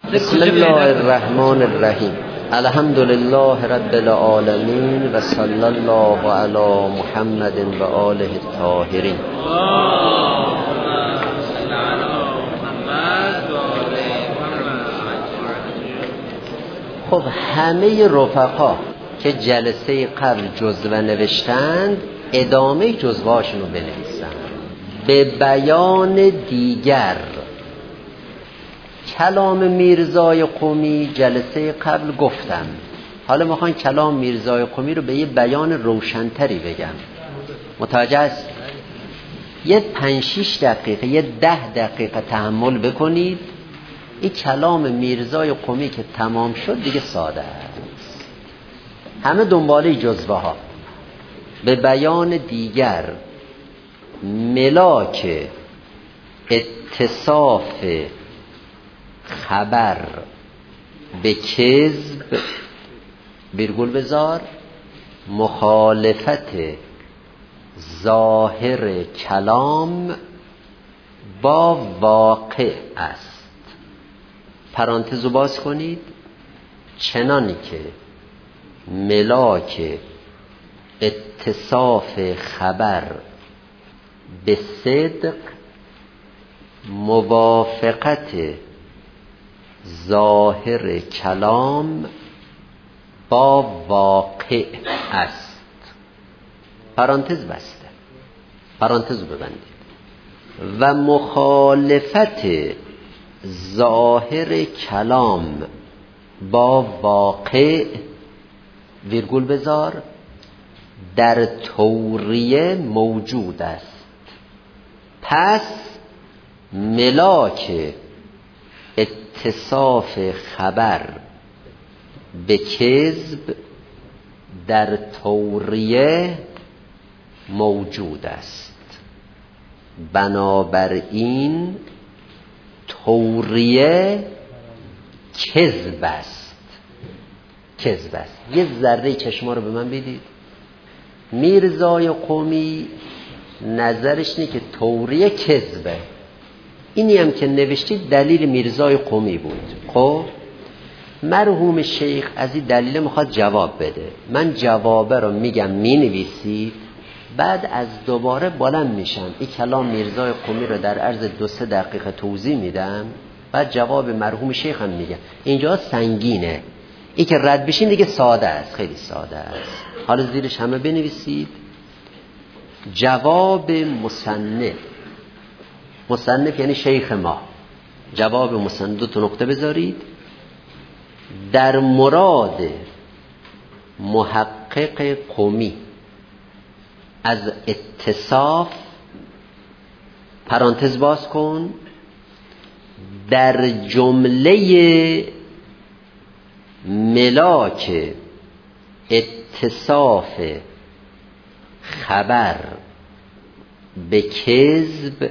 بسم الله الرحمن الرحیم. الحمد لله رب العالمین و صلی الله علی محمد و آله الطاهرین. خب همه رفقا که جلسه قبل جزوه نوشتند ادامه جزوه هاشون رو بنویسن. به بیان دیگر کلام میرزای قمی جلسه قبل گفتم، حالا میخوان کلام میرزای قمی رو به یه بیان روشنتری بگم. متوجه است؟ یه 5-6 دقیقه یه 10 دقیقه تحمل بکنید. این کلام میرزای قمی که تمام شد دیگه ساده است، همه دنباله جزوه ها. به بیان دیگر ملاک اتصاف خبر به کذب ویرگول بذار مخالفت ظاهر کلام با واقع است. پرانتزو باز کنید. چنانی که ملاک اتصاف خبر به صدق موافقت ظاهر کلام با واقع است. پرانتز بسته، پرانتز ببندید. و مخالفت ظاهر کلام با واقع ویرگول بذار در توریه موجود است. پس ملاک اتصاف خبر به کذب در توریه موجود است. بنابراین توریه کذب است. کذب است. یه ذره چشما رو به من بدید. میرزای قمی نظرش اینه که توریه کذبه. اینی هم که نوشتید دلیل میرزای قمی بود. خب مرحوم شیخ از این دلیل میخواد جواب بده. من جوابه رو میگم مینویسید، بعد از دوباره بلند میشم این کلام میرزای قمی رو در عرض 2-3 دقیقه توضیح میدم، بعد جواب مرحوم شیخ هم میگم. اینجا سنگینه، این که رد بشین دیگه ساده است، خیلی ساده است. حالا زیرش همه بنویسید. جواب مصنف، مصنف یعنی شیخ ما، جواب مصنف 2 نقطه بذارید. در مراد محقق قمی از اتصاف پرانتز باز کن، در جمله ملاک اتصاف خبر به کذب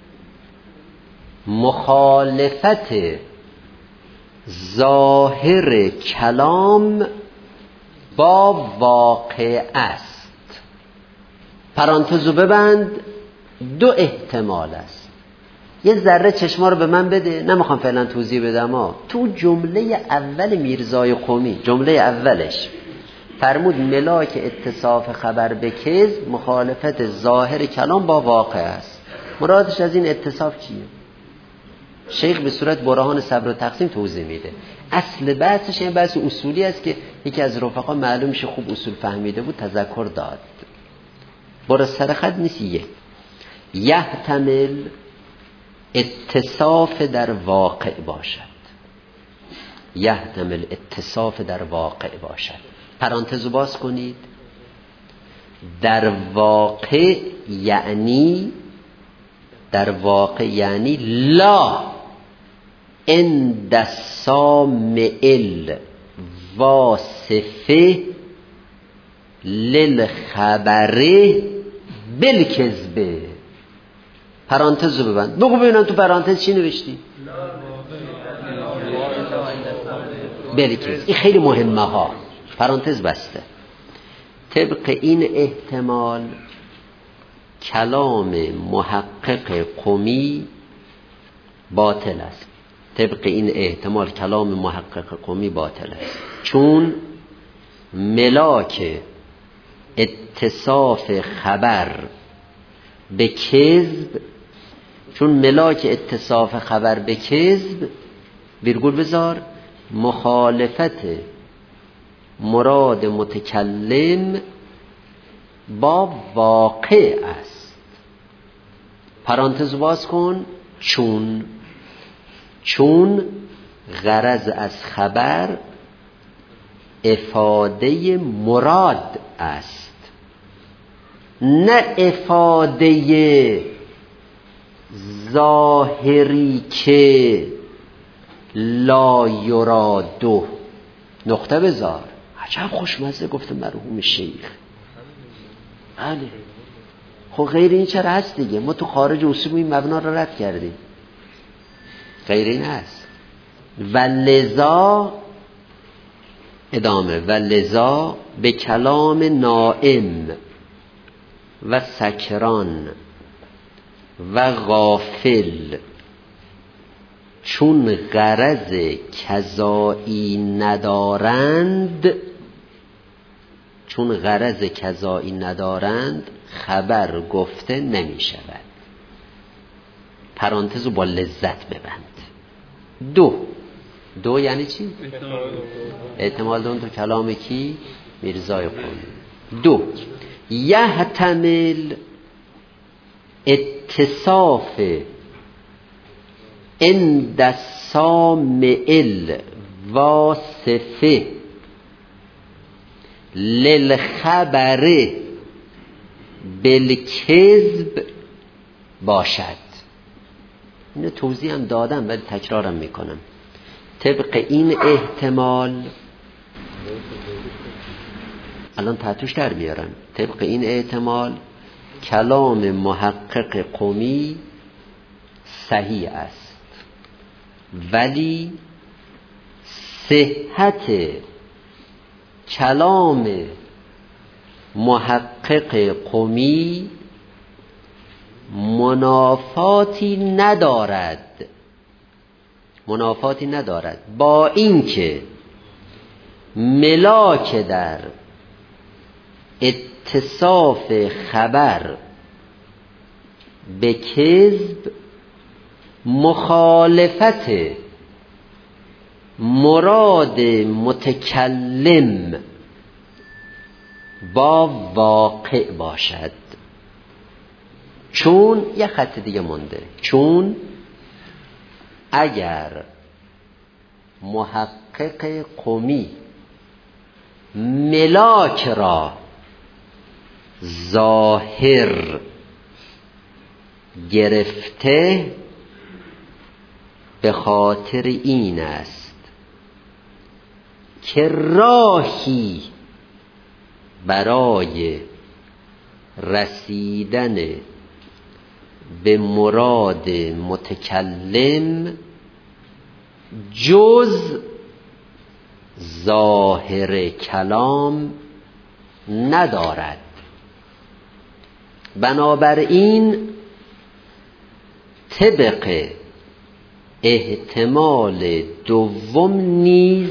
مخالفت ظاهر کلام با واقع است. پرانتزو ببند. 2 احتمال است. یه ذره چشما رو به من بده، نمیخوام فعلا توضیح بدم. تو جمله اول میرزای قمی، جمله اولش فرمود ملاک اتصاف خبر به کذب مخالفت ظاهر کلام با واقع است. مرادش از این اتصاف چیه؟ شیخ به صورت برهان صبر و تقسیم توضیح میده. اصل بحثش این بحث اصولی است که یکی از رفقا معلوم میشه خوب اصول فهمیده بود تذکر داد. برای سر خط نیست. یحتمل اتصاف در واقع باشد. یحتمل اتصاف در واقع باشد. پرانتزو باز کنید. در واقع یعنی، در واقع یعنی لا عند السامع الواصفه للخبر بالکذب. پرانتز رو ببند. بگو ببینم تو پرانتز چی نوشتی؟ بالکذب. این خیلی مهمه ها. پرانتز بسته. طبق این احتمال کلام محقق قمی باطل است. طبق این احتمال کلام محقق قمی باطل است، چون ملاک اتصاف خبر به کذب، چون ملاک اتصاف خبر به کذب ویرگول بذار مخالفت مراد متکلم با واقع است. پرانتز باز کن، چون غرض از خبر افاده مراد است، نه افاده ظاهری که لا یرادو. نقطه بذار. عجب خوشمزه گفته مرحوم شیخ. بله خب غیر این چرا هست دیگه؟ ما تو خارج اصول این مبنا رو رد کردیم، غیر این هست. و لذا ادامه، و لذا به کلام نائم و سکران و غافل چون غرض کذایی ندارند، چون غرض کذایی ندارند خبر گفته نمی شود. پرانتز رو با لذت ببند. دو یعنی چی؟ احتمال دون تو کلام کی؟ میرزای قمی. یحتمل اتصاف عند السامع الواصف للخبر بالکذب باشد. اینو توضیح هم دادم ولی تکرارم میکنم. طبق این احتمال الان تحتوش در میارم. طبق این احتمال کلام محقق قمی صحیح است، ولی صحت کلام محقق قمی منافاتی ندارد با اینکه ملاک در اتصاف خبر به کذب مخالفت مراد متکلم با واقع باشد. چون یه خط دیگه مونده، چون اگر محقق قمی ملاک را ظاهر گرفته به خاطر این است که راهی برای رسیدن به مراد متکلم جز ظاهر کلام ندارد. بنابراین طبق احتمال دوم نیز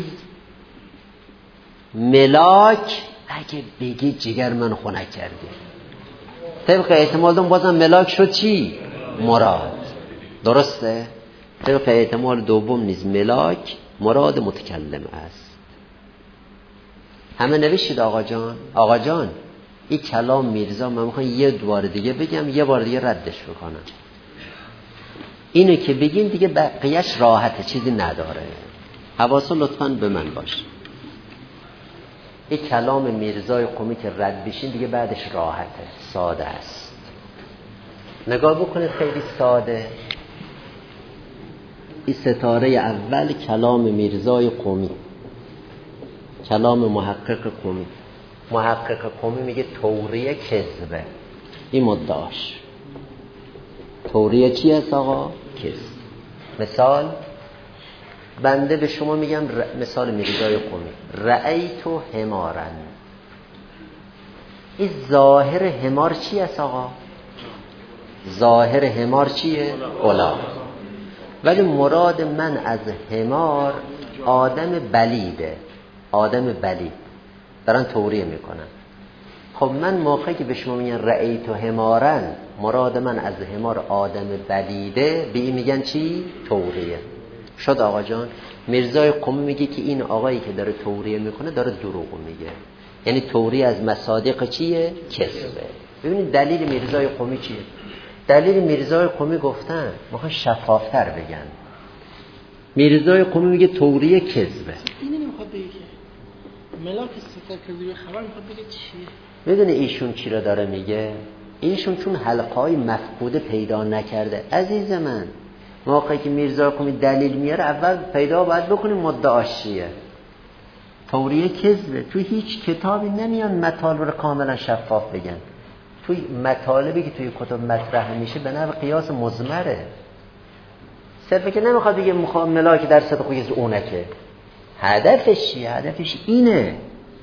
ملاک، اگه بگی جگر من خنک کردی، طبق احتمال دوم بازم ملاک شد چی؟ مراد. درسته؟ طبق احتمال دوم نیز ملاک مراد متکلم است. همه نوشید آقا جان این کلام میرزا من میخوام یه بار دیگه بگم، یه بار دیگه ردش بکنم. اینو که بگیم دیگه بقیهش راحته، چیزی نداره. حواستون لطفاً به من باشه. این کلام میرزای قمی که رد بشین دیگه بعدش راحته، ساده است. نگاه بکنید خیلی ساده. این ستاره اول کلام میرزای قمی، کلام محقق قمی. محقق قمی میگه توریه کذبه. این مدعاش توریه چی هست آقا؟ کذب. مثال بنده به شما میگم مثال میرزای قمی، رأیتو حمارن. این ظاهر حمار چی هست آقا؟ ظاهر حمار چیه؟ غلام. ولی مراد من از حمار آدم بلیده، آدم بلید دارن توریه میکنن. خب من موقعی که به شما میگن رأیت حمارن، مراد من از حمار آدم بلیده، به این میگن چی؟ توریه. شد آقا جان. میرزای قمی میگه که این آقایی که داره توریه میکنه داره دروغ میگه، یعنی توریه از مصادیق چیه؟ کذبه. ببینید دلیل میرزای قمی چیه؟ دلیل میرزای قمی گفتن میخوان شفافتر بگن. میرزای قمی میگه توریه کذبه. اینو نمیخواد بگه ملاک صفت کذبه خبر میخواد بگه چیه؟ میدونه ایشون چی را داره میگه؟ ایشون چون حلقه‌های مفقوده پیدا نکرده. عزیز من موقعی که میرزا قمی دلیل میاره اول پیدا باید بکنیم مدعاش چیه. توریه کذبه. توی هیچ کتابی نمیان مطالب رو کاملا شفاف بگن. توی مطالبی که توی کتاب مطرح میشه به نوع قیاس مضمره. صرفه که نمیخواد بگه ملاک در صدق و کذب اونکه. هدفش چیه؟ هدفش اینه.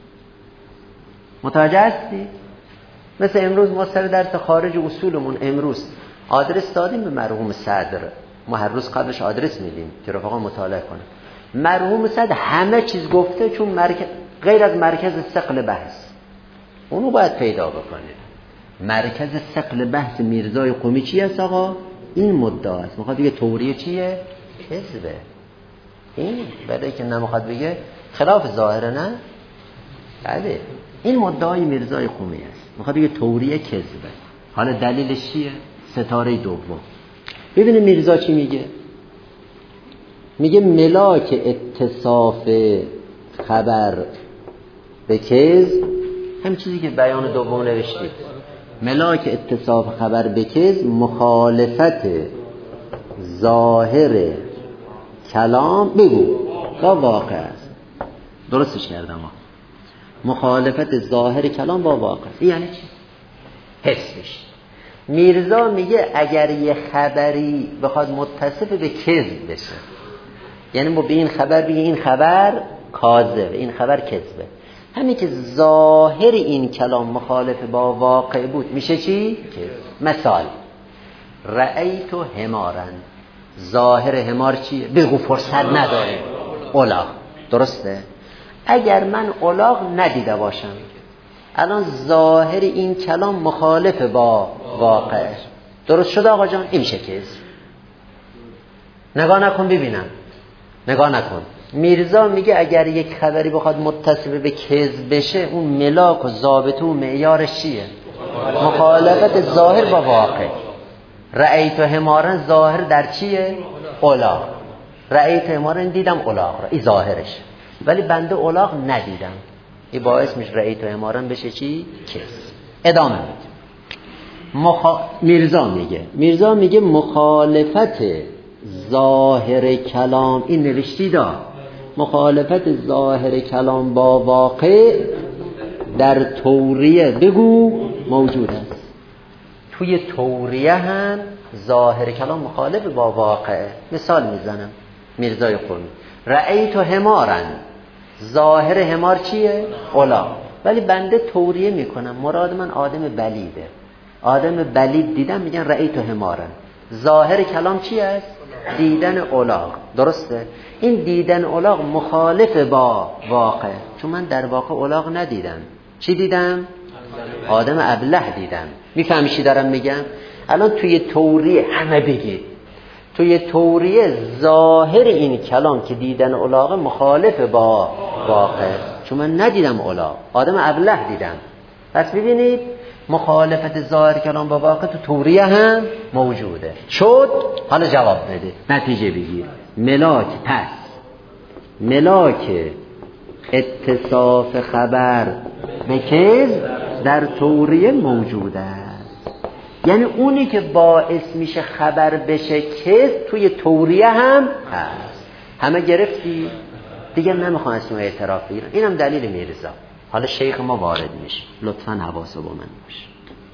متوجه هستی؟ مثل امروز ما سر درس خارج اصولمون امروز آدرس دادیم به مرحوم صدر. ما هر روز قبلش آدرس میدیم که رفقا مطالعه کنه. مرحوم صدر همه چیز گفته، چون غیر از مرکز ثقل بحث اونو باید پیدا بکنه. مرکز ثقل بحث میرزای قمی چی است آقا؟ این مدعا است. میخواد بگه توریه چیه؟ کذبه. این برای که نمیخواد بگه خلاف ظاهره، نه بله این مدعای میرزای قمی است. میخواد بگه توریه کذبه. حالا دلیلش چیه؟ ستاره دوم. ببینید میرزا چی میگه؟ میگه ملاک اتصاف خبر به کذب، همین چیزی که بیان دوم نوشتید، ملاک اتصاف خبر به کذب مخالفت ظاهر کلام بگو با واقع است. درستش کردم ها. مخالفت ظاهر کلام با واقع است. یعنی چی؟ حسش. میرزا میگه اگر یه خبری بخواد متصف به کذب بشه، یعنی ما به این خبر بگیم این خبر کاذبه، این خبر کذبه، همین که ظاهر این کلام مخالف با واقع بود میشه چی؟ کذب. مثال رأیت حمارن، ظاهر حمار چیه؟ بگو فرصت نداره الاغ. درسته؟ اگر من الاغ ندیده باشم، الان ظاهر این کلام مخالف با واقع. درست شد آقا جان؟ این میشه کذب. نگاه نکن ببینم، نگاه نکن. میرزا میگه اگر یک خبری بخواد متصف به کذب بشه، اون ملاک و ضابطه و معیارش چیه؟ مخالفت ظاهر با واقع. رأیت حمارن ظاهر در چیه؟ الاغ. رأیت حمارن دیدم الاغ را، این ظاهرش، ولی بنده الاغ ندیدم، این باعث میشه رأیت حمارن بشه چی؟ کذب. ادامه میده. میرزا میگه مخالفت ظاهر کلام، این نوشتیدا، مخالفت ظاهر کلام با واقع در توریه بگو موجود است. توی توریه هم ظاهر کلام مخالف با واقع. مثال میزنم. میرزای قمی رأیت حمارن، ظاهر حمار چیه؟ الاغ، ولی بنده توریه میکنم، مراد من آدم بلیده، آدم بلید دیدم، میگن رأیت حمارن، ظاهر کلام چی است؟ دیدن الاغ. درسته؟ این دیدن الاغ مخالف با واقع، چون من در واقع الاغ ندیدم. چی دیدم؟ آدم ابله دیدم. میفهمی چی دارم میگم؟ الان توی توریه همه بگید، توی توریه ظاهر این کلام که دیدن الاغ مخالف با واقع، چون من ندیدم الاغ، آدم ابله دیدم. پس ببینید مخالفت ظاهر کلام با واقع تو توریه هم موجوده. شد؟ حالا جواب بده، نتیجه بگیر. ملاک اتصاف خبر به کذب در توریه موجود است. یعنی اونی که باعث میشه خبر بشه کذب توی توریه هم هست. همه گرفتی؟ دیگه نمیخوام اسم اعتراف بگیرم. اینم دلیل میرزا. حالا شیخ ما وارد میشه، لطفاً حواسو با من باش.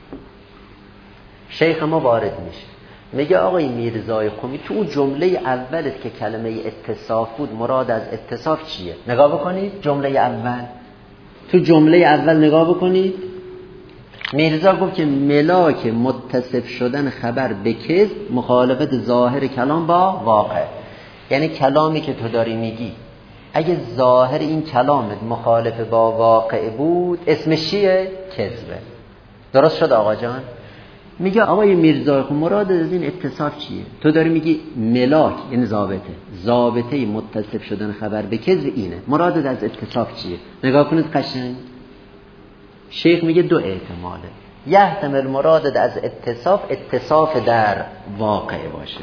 شیخ ما وارد میشه، میگه آقای میرزای قمی تو اون جمله اولت که کلمه اتصاف بود، مراد از اتصاف چیه؟ نگاه بکنید جمله اول، تو جمله اول نگاه بکنید، میرزا گفت که ملاک متصف شدن خبر به کذب مخالفت ظاهر کلام با واقع. یعنی کلامی که تو داری میگی اگه ظاهر این کلامت مخالف با واقع بود اسمش چیه؟ کذبه. درست شد آقا جان؟ میگه آقای میرزا مراد از این اتصاف چیه؟ تو داری میگی ملاک یعنی ضابطه متصف شدن خبر به کذب اینه. مراد از اتصاف چیه؟ نگاه کنید قشنگ. شیخ میگه دو احتماله. یحتمل مراد از اتصاف در واقع باشه.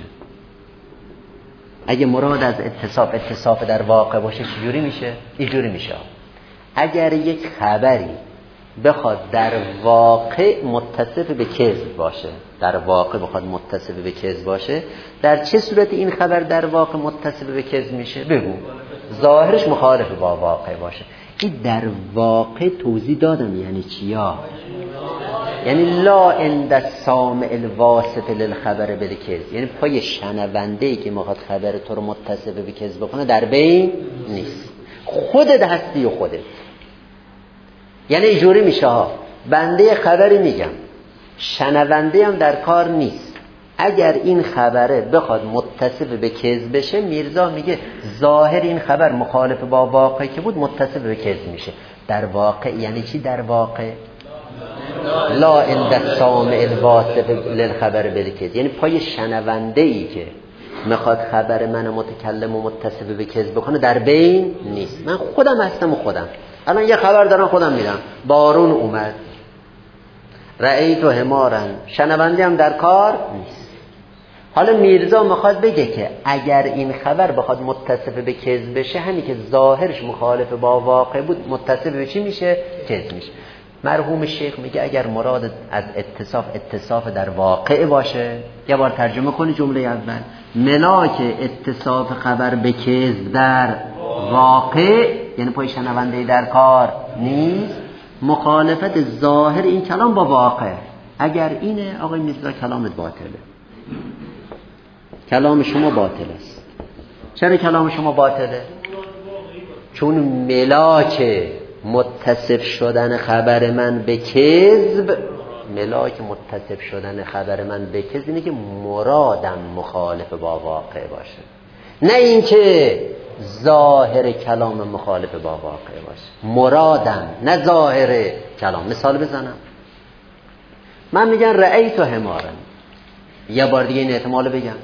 اگه مراد از اتصاف در واقع باشه چجوری میشه؟ اینجوری میشه. اگر یک خبری بخواد در واقع متصف به کذب باشه، در چه صورت این خبر در واقع متصف به کذب میشه؟ بگو. ظاهرش مخالف با واقع باشه. این در واقع توضیح دادم یعنی چیا؟ یعنی لا عند السامع الواصف للخبر بالکذب، یعنی پای شنونده‌ای که میخواد خبر تو رو متصف به کذب کنه در بین نیست. خودت هستی و خودت. یعنی اینجوری میشه ها، بنده خبری میگم، شنونده هم در کار نیست. اگر این خبره بخواد متصف به کذب بشه، میرزا میگه ظاهر این خبر مخالف با واقع که بود متصف به کذب میشه. در واقع یعنی چی؟ در واقع لا عند السامع الواصف للخبر بالکذب، یعنی پای شنونده ای که میخواد خبر من متکلم و متصف به کذب بکنه در بین نیست. من خودم هستم و خودم الان یه خبر دارم خودم میدم، بارون اومد، رأیت و حمارن، شنونده هم در کار نیست. حالا میرزا میخواد بگه که اگر این خبر بخواد متصف به کذب بشه، همین که ظاهرش مخالف با واقع بود متصف به چی میشه؟ کذب میشه. مرحوم شیخ میگه اگر مراد از اتصاف در واقع باشه، یه بار ترجمه کنی جمله اول، ملاک اتصاف خبر به کذب در واقع یعنی پای شنونده در کار نیست، مخالفت ظاهر این کلام با واقع. اگر اینه آقای میرزا کلامت باطله، کلام شما باطل است. چرا کلام شما باطله؟ چون ملاک متصف شدن خبر من به کذب، اینه که مرادم مخالف با واقع باشه، نه اینکه ظاهر کلام مخالف با واقع باشه. مرادم نه ظاهر کلام. مثال بزنم، من میگم رأیت و حمارن، یه بار دیگه این احتمال بگم.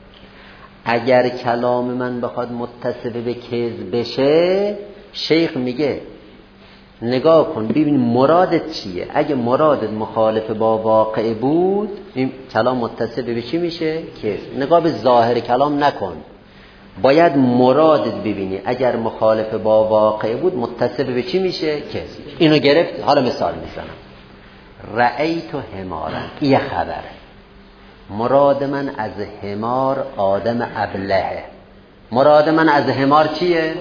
اگر کلام من بخواد متصف به کذب بشه، شیخ میگه نگاه کن ببین مرادت چیه. اگه مرادت مخالف با واقع بود، این کلام متصف به چی میشه؟ کذب. نگاه به ظاهر کلام نکن، باید مرادت ببینی. اگر مخالف با واقع بود متصف به چی میشه؟ کذب. اینو گرفت. حالا مثال میزنم، رأیت حمارن، یه خبره. مراد من از حمار آدم ابلهه. مراد من از حمار چیه؟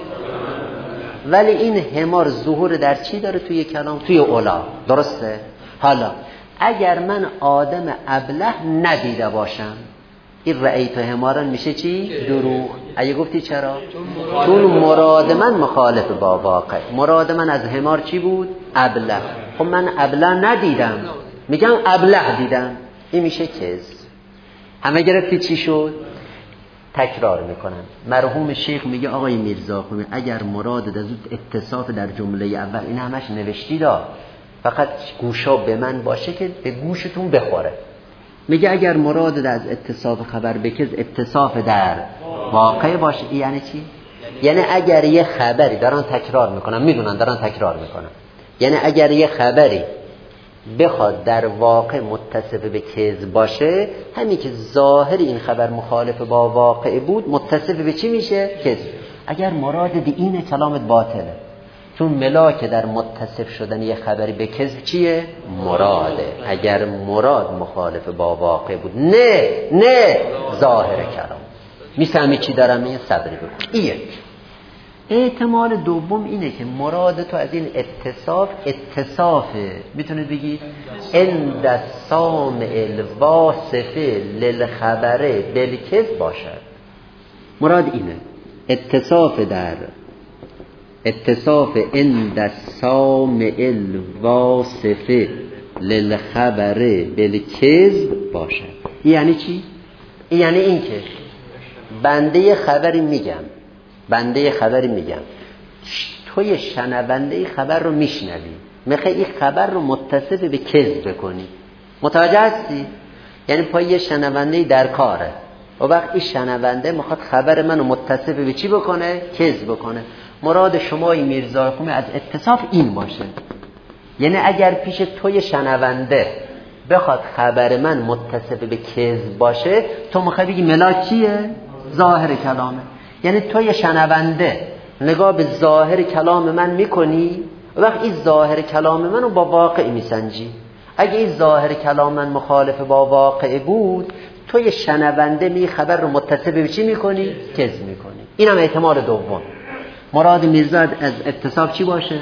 ولی این حمار ظهور در چی داره توی کلام؟ توی اولا. درسته؟ حالا اگر من آدم ابله ندیده باشم، این رأیت حمارن میشه چی؟ دروغ. اگه گفتی چرا؟ چون مراد من مخالف با واقع. مراد من از حمار چی بود؟ ابله. خب من ابله ندیدم، میگم ابله دیدم، این میشه کذب. همه گرفتی چی شد؟ تکرار میکنم. مرحوم شیخ میگه آقای میرزا اگر مراد از اتصاف در جمله اول، این همش نوشتی دا، فقط گوشا به من باشه که به گوشتون بخوره. میگه اگر مراد از اتصاف خبر بکز اتصاف در واقع باشه، یعنی چی؟ یعنی اگر یه خبری، دارن تکرار میکنم، میدونن دارن تکرار میکنم، یعنی اگر یه خبری بخواد در واقع متصف به کذب باشه، همین که ظاهر این خبر مخالف با واقع بود متصف به چی میشه؟ کذب. اگر مراد اینه کلامت باطله، چون ملاک در متصف شدن یه خبری به کذب چیه؟ مراده. اگر مراد مخالف با واقع بود، نه ظاهر کلام. میفهمی چی دارم میگم؟ صبر بکن. یک احتمال دوم اینه که مراد تو از این اتصافه، میتونید بگید عند السامع الواصف للخبر بالکذب باشد. مراد اینه، اتصاف عند السامع الواصف للخبر بالکذب باشد. یعنی چی؟ یعنی این که بنده خبری میگم توی شنونده خبر رو میشنوی، میخوای این خبر رو متصف به کذب بکنی. متوجه هستی؟ یعنی پای یه شنونده در کاره و وقت این شنونده میخواد خبر منو متصف به چی بکنه؟ کذب بکنه. مراد شما این میرزا خومی از اتصاف این باشه، یعنی اگر پیش توی شنونده بخواد خبر من متصف به کذب باشه، تو میخوای بگی ملاک چیه؟ ظاهر کلامه. یعنی توی شنونده نگاه به ظاهر کلام من میکنی، وقت این ظاهر کلام منو با واقع میسنجی. اگه این ظاهر کلام من مخالف با واقع بود، توی شنونده می خبر رو متصف به چی میکنی؟ کذب میکنی. این هم احتمال دوم. مراد میرزا از اتصاف چی باشه؟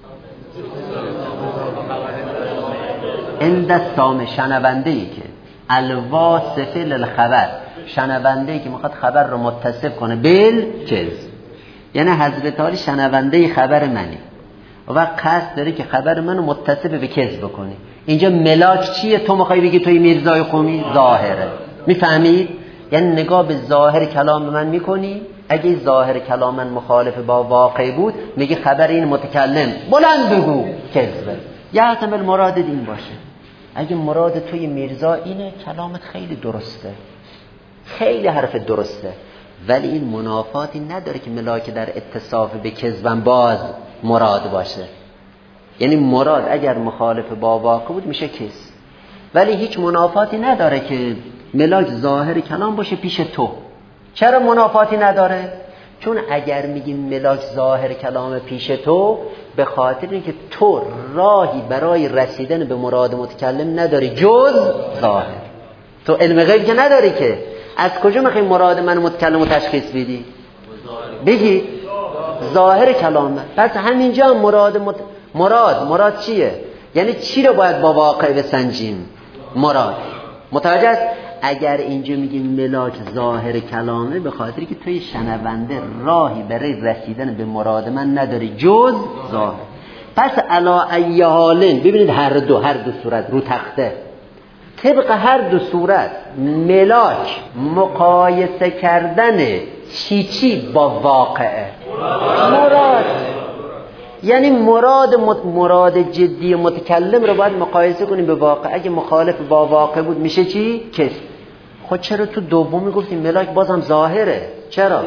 اندستام شنونده ای که الواصفه للخبر، شنونده ای که میخواد خبر رو متصف کنه بالکذب، یعنی حضرت علی شنونده خبر منی و قصد داره که خبر منو متصف به کذب کنی. اینجا ملاک چیه؟ تو میخوای بگی توی میرزای قمی ظاهره. میفهمید؟ یعنی نگاه به ظاهر کلام من میکنی، اگه ظاهر کلام من مخالف با واقع بود میگی خبر این متکلم بلند بگو کذبه. یا احتمال مراد این باشه. اگه مراد توی میرزا اینه، کلامت خیلی درسته، خیلی حرف درسته، ولی این منافاتی نداره که ملاک در اتصاف به کذبم باز مراد باشه. یعنی مراد اگر مخالف با واقع بود میشه کذب، ولی هیچ منافاتی نداره که ملاک ظاهر کلام باشه پیش تو. چرا منافاتی نداره؟ چون اگر میگیم ملاک ظاهر کلام پیش تو، به خاطر اینکه تو راهی برای رسیدن به مراد متکلم نداری جز ظاهر. تو علم غیب که نداری که، از کجا میخوای مراد من متکلم رو تشخیص بدی؟ بگی ظاهر کلام. پس همینجا مراد چیه؟ یعنی چی رو باید با واقع بسنجیم؟ مراد. متوجه است؟ اگر اینجا میگیم ملاک ظاهر کلامه، به خاطری که توی شنونده راهی برای رسیدن به مراد من نداری جز ظاهر. پس علا ای حالن، ببینید هر دو صورت رو تخته، طبق هر دو صورت ملاک مقایسه کردن چی با واقعه. مراد یعنی مراد جدی متکلم رو باید مقایسه کنیم به واقع. اگه مخالف با واقع بود میشه چی؟ کذب. خود چرا تو دومی گفتیم ملاک بازم ظاهره؟ چرا؟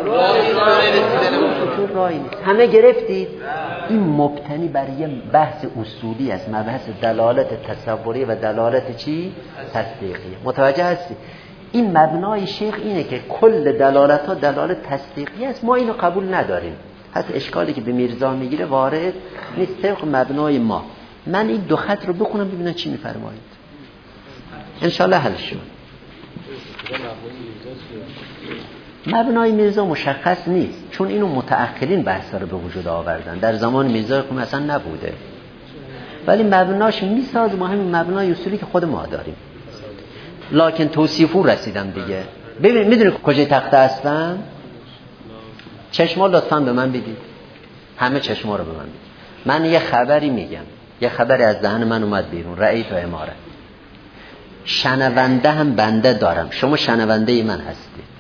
راهی نیست. همه گرفتید؟ این مبتنی بر یه بحث اصولی است، مبحث دلالت تصوری و دلالت چی؟ تصدیقی. متوجه هستی؟ این مبنای شیخ اینه که کل دلالت ها دلالت تصدیقی است. ما اینو قبول نداریم. حتی اشکالی که به میرزا میگیره وارد نیست طبق مبنای ما. من این دو خط رو بخونم ببینم چی میفرمایید. انشالله حل شد. مبنای میرزا مشخص نیست، چون اینو متأخرین بحثا رو به وجود آوردن، در زمان میرزا که اصلا نبوده، ولی مبناش میساز ما همین مبنای اصولی که خود ما داریم. لکن توصیفو رسیدم دیگه. ببین میدونی کجای تخته هستم؟ چشما لطفاً به من بدید، همه چشما رو به من بدید. من یه خبری میگم، یه خبری از دهن من اومد بیرون، رأیت و اماره. شنونده هم بنده دارم، شما شنونده من هستید.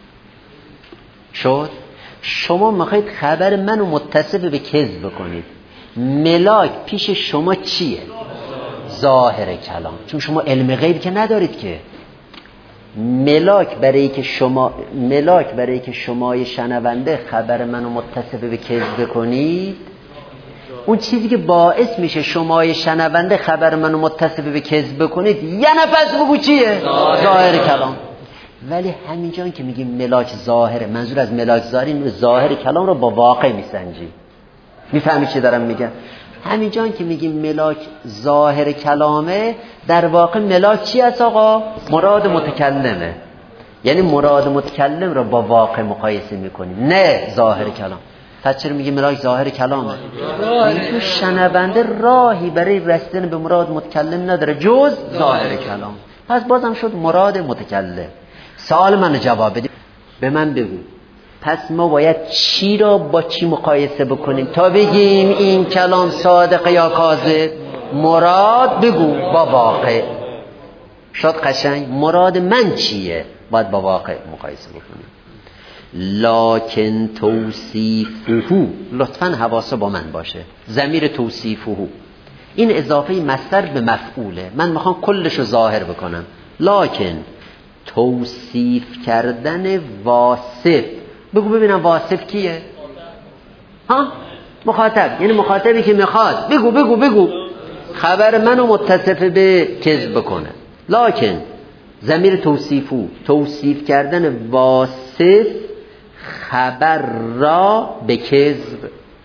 شد؟ شما میخواید خبر منو متصف به کذب بکنید. ملاک پیش شما چیه؟ ظاهر کلام. چون شما علم غیب که ندارید که. ملاک برای که شما شنونده خبر منو متصف به کذب کنید، اون چیزی که باعث میشه شما شنونده خبر منو متصف به کذب کنید یه نفس بگو چیه؟ ظاهر کلام. ولی همینجا که میگیم ملاک ظاهره، منظور از ملاک ظاهر کلام رو با واقع میسنجی. میفهمی چی دارم میگم؟ همینجا که میگیم ملاک ظاهر کلامه، در واقع ملاک چی است آقا؟ مراد متکلمه. یعنی مراد متکلم رو با واقع مقایسه میکنیم، نه ظاهر کلام. پس چرا میگیم ملاک ظاهر کلامه؟ تو شنونده راهی برای رسیدن به مراد متکلم نداره جز ظاهر کلام. پس بازم شد مراد متکلم. سوال منو جواب بده، به من بگو پس ما باید چی را با چی مقایسه بکنیم تا بگیم این کلام صادق یا کاذب؟ مراد بگو با واقع. شد قشنگ. مراد من چیه باید با واقع مقایسه بکنیم. لکن توصیفه، لطفاً حواسه با من باشه، ضمیر توصیفه این اضافه مصدر به مفعوله، من میخوام کلشو ظاهر بکنم. لکن توصیف کردن واصف، بگو ببینم واصف کیه؟ ها؟ مخاطب، یعنی مخاطبی که میخواد بگو بگو بگو خبر منو متصف به کذب بکنه. لکن ضمیر توصیفو، توصیف کردن واصف خبر را به کذب.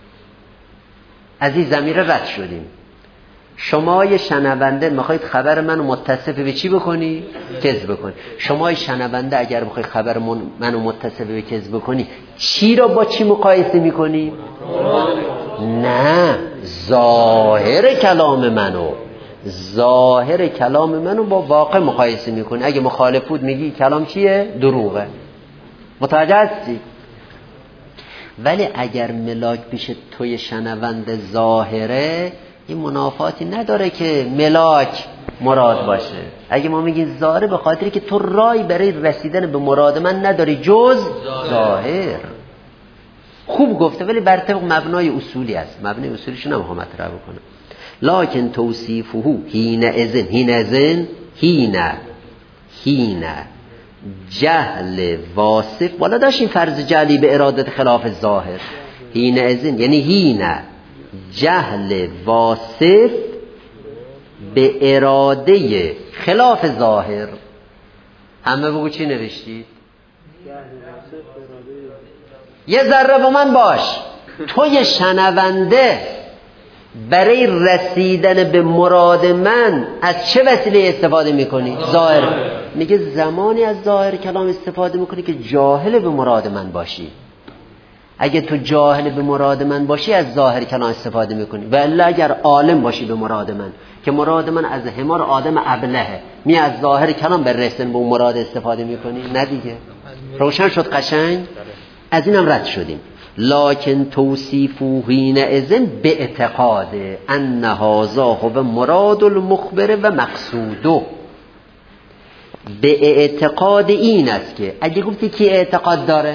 از این ضمیر رد شدیم. شما شنونده میخواید خبر منو متصف به چی بکنی؟ کذب بکنی. شما شنونده اگر بخواید خبر منو متصف به کذب بکنی، چی را با چی مقایسه میکنی؟ نه، ظاهر کلام منو، ظاهر کلام منو با واقع مقایسه میکنی. اگه مخالف بود میگی کلام چیه؟ دروغه. متوجه هستی؟ ولی اگر ملاک پیش توی شنونده ظاهره، این منافاتی نداره که ملاک مراد باشه. اگه ما میگیم ظاهره به خاطری که تو رای برای رسیدن به مراد من نداری جز ظاهر. خوب گفته، ولی بر طبق مبنای اصولی است. مبنای اصولیش نمیخوام مطرح بکنم. لکن توصیفه حین جهل واصف، والا داشتیم فرض جعلی به ارادت خلاف ظاهر. حین ازن یعنی حین جهل واصف به اراده خلاف ظاهر. همه بگو چی نوشتید؟ یه ذره با من باش. توی شنونده برای رسیدن به مراد من از چه وسیله استفاده میکنی؟ ظاهر. میگه زمانی از ظاهر کلام استفاده میکنی که جاهل به مراد من باشی. اگه تو جاهل به مراد من باشی از ظاهر کلام استفاده میکنی، و الا اگر عالم باشی به مراد من که مراد من از حمار آدم ابلهه، می از ظاهر کلام بر رسیدن به اون مراد استفاده میکنی؟ نه دیگه. روشن شد قشنگ؟ از اینم رد شدیم. لکن توصیفو حین اذن به اعتقاد ان هذا هو مراد المخبر و مقصودو. به اعتقاد این است که، اگه گفتی کی اعتقاد داره؟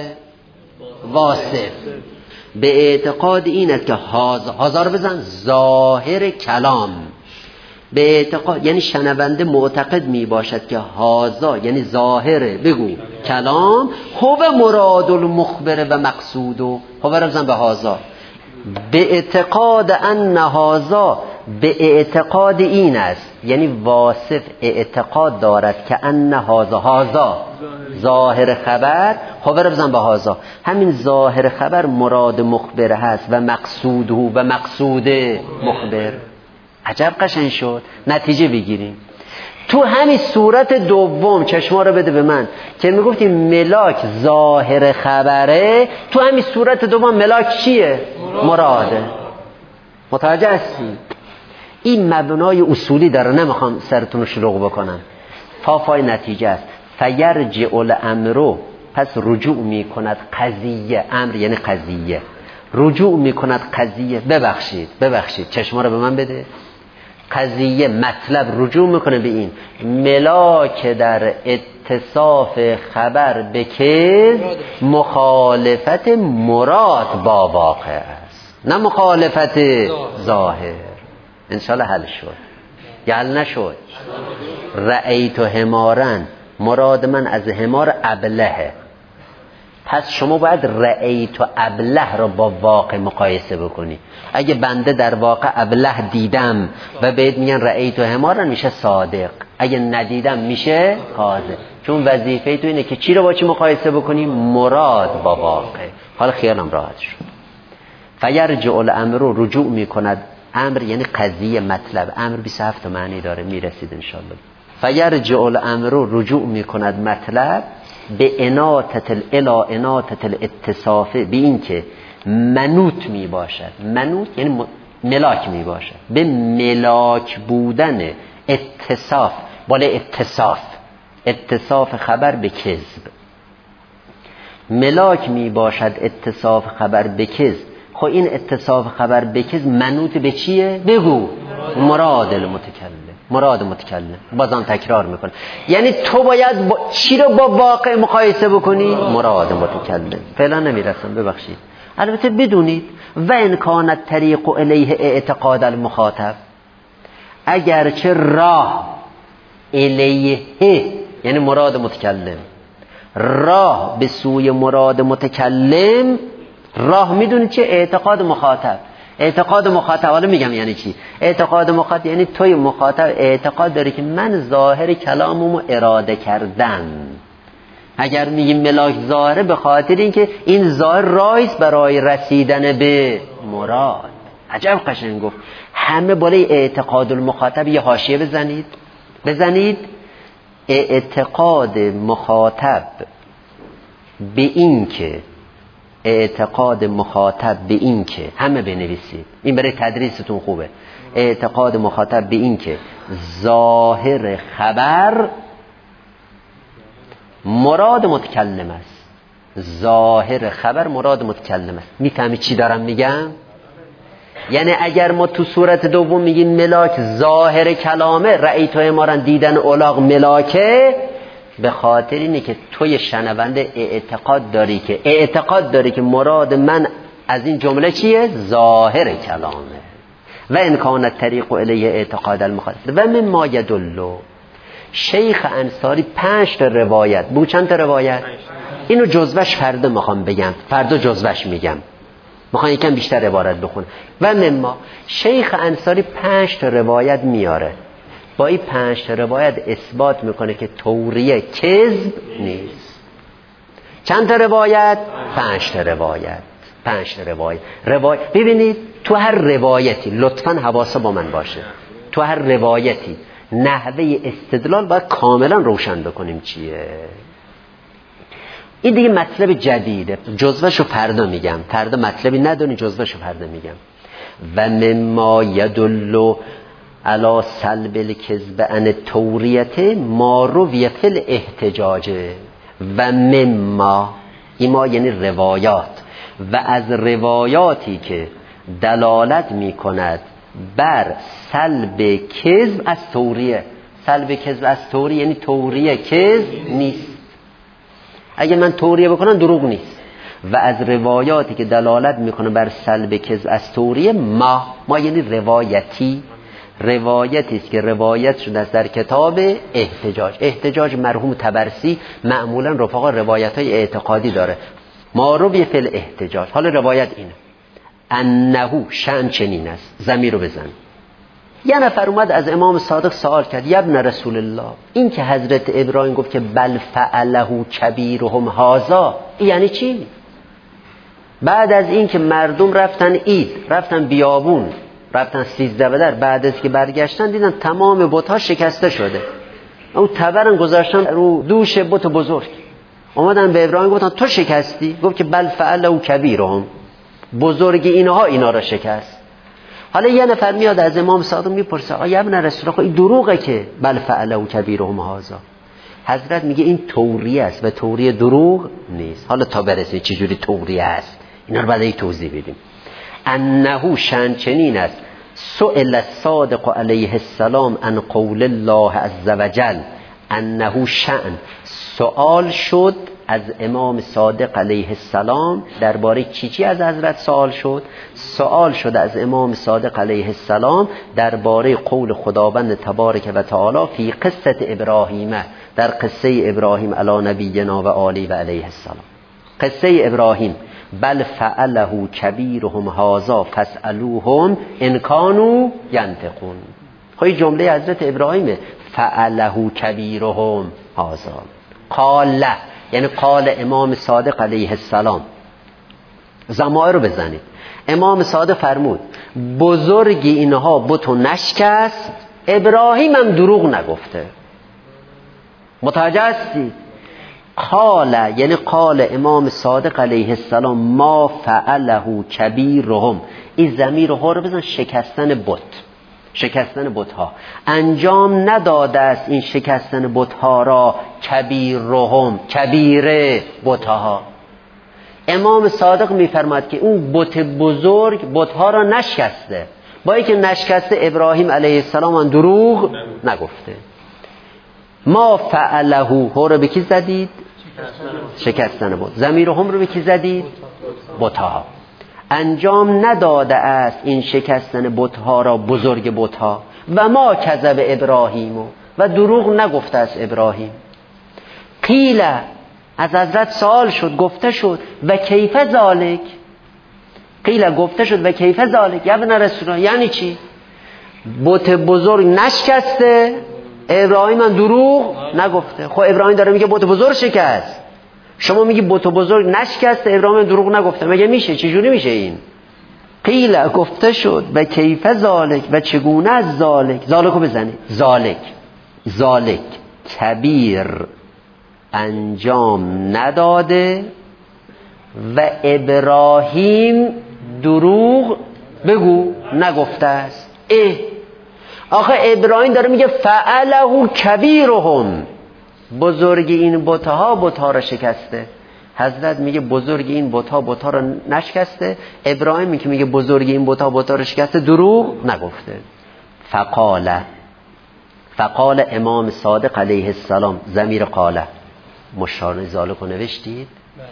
واصف. به اعتقاد این است که هذا رو بزن ظاهر کلام. به اعتقاد یعنی شنونده معتقد می باشد که هذا یعنی ظاهره، بگو کلام، هو مراد المخبر و مقصودو. هو بزن به هذا. به اعتقاد ان هذا، به اعتقاد این است، یعنی واصف اعتقاد دارد که ان هذا ظاهر خبر، خبر بزن به هذا، همین ظاهر خبر مراد مخبر هست و مقصوده و مقصود مخبر. عجب قشنگ شد. نتیجه بگیریم. تو همین صورت دوم چشما رو بده به من که میگفتیم ملاک ظاهر خبره، تو همین صورت دوم ملاک چیه؟ مراده. متوجه هستی؟ این مبنای اصولی داره، نمیخوام سرتون رو شلوغ بکنم. فای نتیجه است. فیرجع الامر، پس رجوع میکند قضیه. امر یعنی قضیه. رجوع میکند قضیه. ببخشید چشما رو به من بده. قضیه مطلب رجوع میکنه به این ملاک در اتصاف خبر به کذب مخالفت مراد با واقع است، نه مخالفت ظاهر. انشالله حل شد یا حل نشد؟ رأیت حمارن، مراد من از حمار ابلهه. پس شما باید رأیت و ابله رو با واقع مقایسه بکنی. اگه بنده در واقع ابله دیدم و بهت میگن رأیت و حمارن، میشه صادق. اگه ندیدم میشه کاذب. چون وظیفه تو اینه که چی رو با چی مقایسه بکنی؟ مراد با واقع. حالا خیالم راحت شد. فیرجع الامر، رجوع میکند. امر یعنی قضیه، مطلب. امر 27 معنی داره، میرسید انشالله. فیرجع الامر، رجوع میکند مطلب به اناتت الاتصاف، به این که منوط می باشد. منوط یعنی ملاک می باشد به ملاک بودن اتصاف، بالای اتصاف خبر به کذب. ملاک می باشد اتصاف خبر به کذب. خب این اتصاف خبر به کذب منوط به چیه؟ بگو. مراد المتکلم. بازم تکرار میکنه، یعنی تو باید چی رو با واقع مقایسه بکنی؟ مراد متکلم. فعلا نمیرسم، ببخشید. البته بدونید و ان کان الطریق الیه اعتقاد المخاطب، اگرچه راه الیه یعنی مراد متکلم، راه به سوی مراد متکلم، راه میدونی چه؟ اعتقاد مخاطب. اعتقاد مخاطب حالا میگم یعنی چی. اعتقاد مخاطب یعنی توی مخاطب اعتقاد داری که من ظاهر کلاممو اراده کردم. اگر میگیم ملاک ظاهره، به خاطر اینکه این ظاهر رایست برای رسیدن به مراد. عجب قشنگ گفت. همه بالای اعتقاد المخاطب یه حاشیه بزنید. اعتقاد مخاطب به این که همه بنویسید، این برای تدریستون خوبه. اعتقاد مخاطب به این که ظاهر خبر مراد متکلم است. ظاهر خبر مراد متکلم است. میفهمی چی دارم میگم؟ یعنی اگر ما تو صورت دوم میگیم ملاک ظاهر کلامه، رأیت امارن دیدن الاغ ملاکه، به خاطر اینه که توی شنونده اعتقاد داری که مراد من از این جمله چیه؟ ظاهر کلامه. و ان کان الطریق الیه اعتقاد المخاطب و مما یدل. شیخ انصاری 5 تا روایت، بو چند تا روایت؟ اینو جزوش فردا میخوام بگم، فردا جزوش میگم، میخوام یکم بیشتر عبارت بخونم. و مما، شیخ انصاری 5 تا روایت میاره، با این 5 تا روایت اثبات میکنه که توریه کذب نیست. چند تا روایت؟ 5 تا روایت. 5 تا روایت. ببینید تو هر روایتی، لطفاً حواس با من باشه، تو هر روایتی نحوه استدلال باید کاملا روشن بکنیم چیه. این دیگه مطلب جدیده، جزوهشو فردا میگم. فردا مطلبی ندونی، جزوهشو فردا میگم. و مما یدل علی سلب الکذب عن التوریه ما روی فی الاحتجاج. و مما، ایما یعنی روایات، و از روایاتی که دلالت میکند بر سلب کذب از توریه. سلب کذب از توریه یعنی توریه کذب نیست. اگه من توریه بکنم دروغ نیست. و از روایاتی که دلالت میکنه بر سلب کذب از توریه، ما یعنی روایتی است که روایت شده است در کتاب احتجاج مرحوم طبرسی معمولا رفقا روایت‌های اعتقادی داره. ما رو به فعل احتجاج. حالا روایت اینه، انه شأن چنین است. ضمیر رو بزن. یه نفر اومد از امام صادق سوال کرد، یا ابن رسول الله، این که حضرت ابراهیم گفت که بل فعله کبیرهم هذا، یعنی چی؟ بعد از این که مردم رفتن عید، رفتن بیابون، رفتن 13 بدر، بعد از که برگشتن دیدن تمام بت‌ها شکسته شده، اون تبرن گذاشتن رو دوش بت بزرگ. اومدن به ابراهیم گفتن تو شکستی؟ گفت که بل فعله کبیرهم، بزرگ اینا را شکست. حالا یه نفر میاد از امام صادق میپرسه آیا ابن رسول الله این دروغه که بل فعله کبیرهم هذا؟ حضرت میگه این توریه است و توریه دروغ نیست. حالا تا برسیم چجوری توریه است اینا رو بعد توضیح بدیم. انه شأن چنین است، سئل الصادق علیه السلام عن قول الله عز وجل. انه شأن، سوال شد از امام صادق علیه السلام درباره چی از حضرت سوال شد از امام صادق علیه السلام درباره قول خداوند تبارک و تعالی فی قصه ابراهیم، در قصه ابراهیم علی نبینا و آله و علیه السلام. قصه ابراهیم، بل فعله کبیرهم هذا فاسألوهم ان كانوا ینطقون. خب جمله حضرت ابراهیم فعله کبیرهم هذا. قال، یعنی قال امام صادق علیه السلام. ضمائر رو بزنید. امام صادق فرمود بزرگی اینها بتو نشکست، ابراهیم هم دروغ نگفته. متوجه هستید؟ قال، یعنی قال امام صادق علیه السلام ما فعله کبیرهم، این ضمیر رو بزن، شکستن بت ها انجام نداده است این شکستن بت ها را کبیرهم، کبیر بت ها. امام صادق میفرماد که اون بت بزرگ بت ها را نشکسته، با اینکه نشکسته ابراهیم علیه السلام دروغ نگفته. ما فعله هو رو به کی زدید؟ شکستن بت. ضمیر هم رو به کی زدید؟ بت‌ها. انجام نداده است این شکستن بت‌ها را بزرگ بت‌ها. و ما کذب ابراهیم و دروغ نگفته است ابراهیم. قیل از حضرت سوال شد، گفته شد و کیف ذالک، قیل گفته شد و کیف ذالک یا ابن رسول الله، یعنی چی؟ بت بزرگ نشکسته، ابراهیم هم دروغ نگفته. خب ابراهیم داره میگه بت بزرگ شکست، شما میگی بت بزرگ نشکسته ابراهیم دروغ نگفته، مگه میشه؟ چجوری میشه این؟ قیل گفته شد و کیف ذالک و چگونه از ذالک، ذالکو بزنید، ذالک کبیر انجام نداده و ابراهیم دروغ بگو نگفته است. آخه ابراهیم داره میگه فعله کبیرهم، بزرگ این بت‌ها را شکسته. حضرت میگه بزرگ این بت‌ها را نشکسته، ابراهیم که میگه بزرگ این بت‌ها را شکسته دروغ نگفته. فقال امام صادق علیه السلام، ضمیر قاله مشار ذالکو نوشتید؟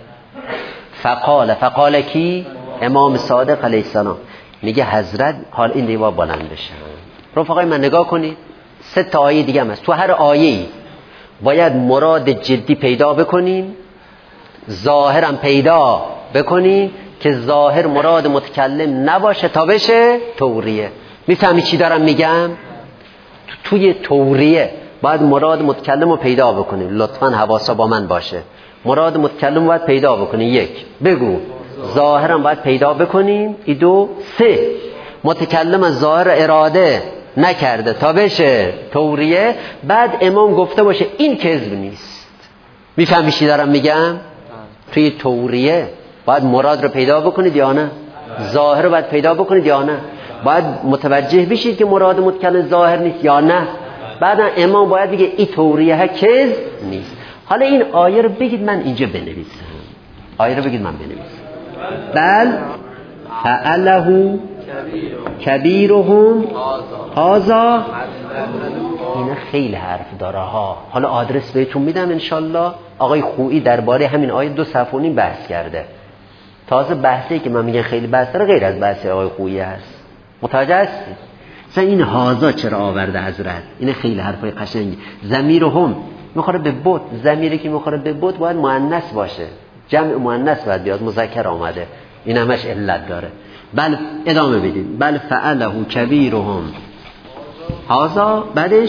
فقال کی؟ امام صادق علیه السلام میگه حضرت، حال این دیوار بلند بشه. رفقای من نگاه کنید، 3 آیه دیگه هم هست. تو هر آیه‌ای باید مراد جدی پیدا بکنیم، ظاهرم پیدا بکنیم که ظاهر مراد متکلم نباشه تا بشه توریه. میفهمی چی دارم میگم؟ توی توریه باید مراد متکلم رو پیدا بکنیم. لطفاً حواسا با من باشه. مراد متکلم باید پیدا بکنیم. 1 بگو، ظاهرم باید پیدا بکنیم. 2 3 متکلم از ظاهر اراده نکرده تا بشه توریه. بعد امام گفته باشه این کذب نیست. میفهمی چی دارم میگم؟ توی توریه باید مراد رو پیدا بکنید یا نه؟ ظاهر رو باید پیدا بکنید یا نه؟ باید متوجه بشید که مراد متکلم ظاهر نیست یا نه؟ بعدا امام باید بگه این توریه کذب نیست. حالا این آیه رو بگید من اینجا بنویسم. آیه رو بگید من بنویسم. بل فعله کبیرهم هذا. این خیلی حرف داره ها. حالا آدرس بهتون میدم انشالله. آقای خویی درباره همین آیه 2 صفحه و نیم بحث کرده. تازه بحثی که من میگم خیلی بحث داره غیر از بحث آقای خویی هست. متوجه هستید؟ مثلا این هازا چرا آورده حضرت؟ این خیلی حرفای قشنگی. ضمیرهم میخوره به بت، ضمیری که میخوره به بت باید مؤنث باشه، جمع مؤنث باید بیاد، مذکر آمده. این همش علت داره. بل ادامه بدید. بل فعله کبیرهم هازا، بعدش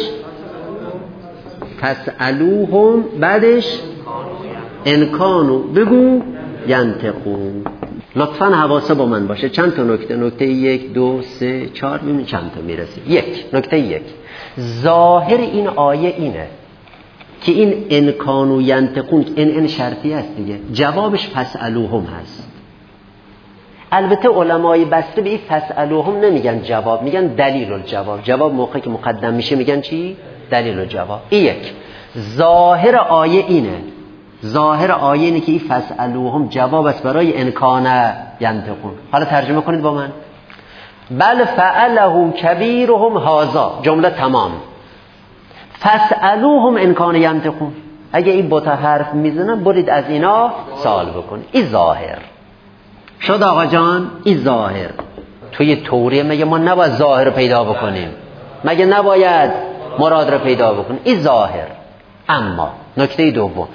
فاسألوهم، بعدش انکانو بگو ینتقون. لطفاً حواسه با من باشه. چند تا نکته 1 2 3 4 ببین چند تا میرسه. 1 ظاهر این آیه اینه که این انکانو ینتقون این شرطی است دیگه، جوابش فاسألوهم هست. البته علمای بصره به این فاسألوهم نمیگن جواب، میگن دلیل الجواب. جواب موقعی که مقدم میشه میگن چی؟ دلیل الجواب. این 1 ظاهر آیه اینه. ظاهر آیه اینه که این فاسألوهم جواب است برای انکان ینتقون. حالا ترجمه کنید با من. بل فعله کبیرهم هذا، جمله تمام. فاسألوهم انکان ینتقون، اگه این بت حرف میزنن برید از اینا سوال بکنید. این ظاهر شد آقا جان. این ظاهر. توی توریه مگه ما نباید ظاهر پیدا بکنیم؟ مگه نباید مراد رو پیدا بکنیم؟ این ظاهر. اما نکته دوم،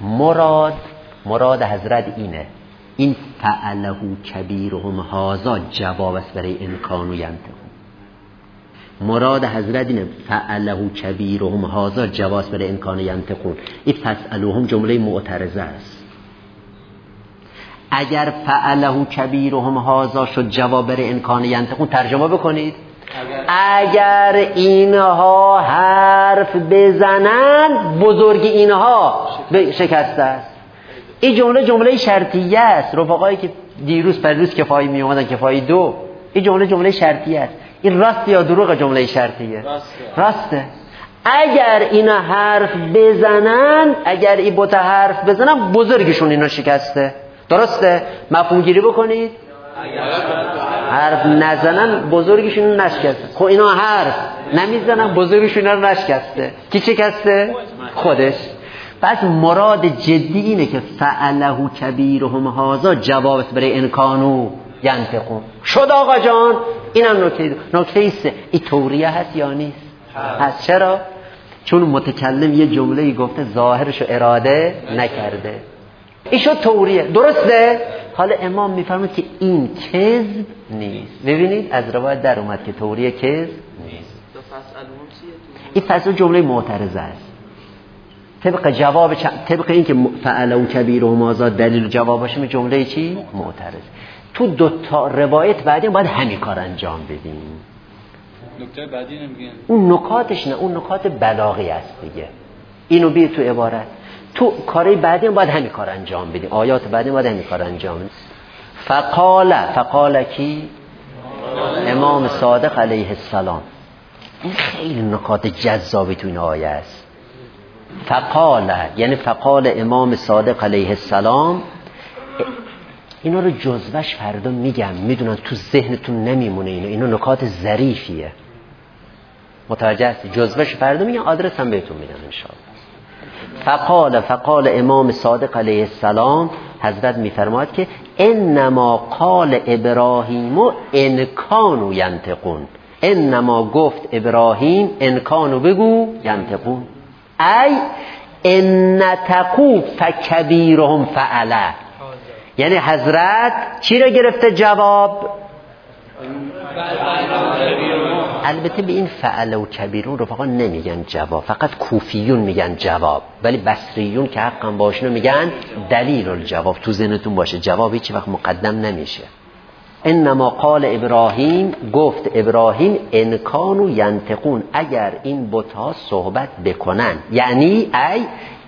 مراد حضرت اینه، این فعله کبیرهم هذا جواب است برای انکان و ینتقون. مراد حضرت اینه فعله کبیرهم هذا جواب است برای انکان و ینتقون. این فاسألوهم جمله معترضه است. اگر فعله کبیرهم هذا شد جواب برای انکان ینتقون، ترجمه بکنید. اگر اینها حرف بزنند بزرگ اینها شکسته است. این جمله شرطیه است. رفقایی که دیروز پریروز کفایی می اومدن کفایی 2، این جمله شرطیه است. این راست یا دروغ جمله شرطیه؟ راسته. اگر اینا حرف بزنن، اگر این بت حرف بزنن بزرگشون اینا شکسته. درسته؟ مفهوم گیری بکنید. حرف نزنن بزرگشون رو نشکسته. خب اینا حرف نمیزنن بزرگشون رو نشکسته. کی شکسته؟ خودش. پس مراد جدی اینه که فعله کبیرهم هذا جواب برای انکانو ینطقون. شد آقا جان. اینم نکته ایسته. این توریه هست یا نیست؟ هست. چرا؟ چون متکلم یه جمله‌ای گفته ظاهرشو اراده نکرده. این شد توریه. درسته؟ حالا امام میفرماید که این کذب نیست. ببینید از روایت در اومد که توریه کذب نیست. این فصل جمله معترضه است. طبق این که فعلوا کبیرهم هذا دلیل جوابش می جمله چی؟ معترض. تو دو تا روایت بعدی باید همین کار انجام بدیم. نکته بعدی نمیگن. اون نکاتش نه، اون نکات بلاغی است دیگه. اینو بیا تو عبارت. تو کاری بعدی باید همین کار انجام بدیم. آیات بعدی باید همین کار انجام بدیم. فقال کی؟ امام صادق علیه السلام. این خیلی نکات جذابی تو این آیه است. فقال یعنی فقال امام صادق علیه السلام. اینا رو جزوش فردا میگم، میدونن تو ذهنتون نمیمونه. اینا نکات ظریفیه. متوجه هستی؟ جزوش فردا میگم، آدرس هم بهتون میدم انشاءالله. فقال امام صادق علیه السلام. حضرت میفرماید که انما قال ابراهیم ان کانوا ینطقون. انما گفت ابراهیم ان کانوا بگو ینطقون. ای ان نطقوا فکبیرهم فعله. یعنی حضرت چی رو گرفته جواب؟ البته به این فعل و کبیرون رفقا نمیگن جواب، فقط کوفیون میگن جواب، ولی بصریون که حقا باشنو میگن دلیل الجواب. تو ذهنتون باشه جواب هیچ وقت مقدم نمیشه. انما قال ابراهیم، گفت ابراهیم ان کانوا ینطقون، اگر این بت‌ها صحبت بکنن، یعنی ای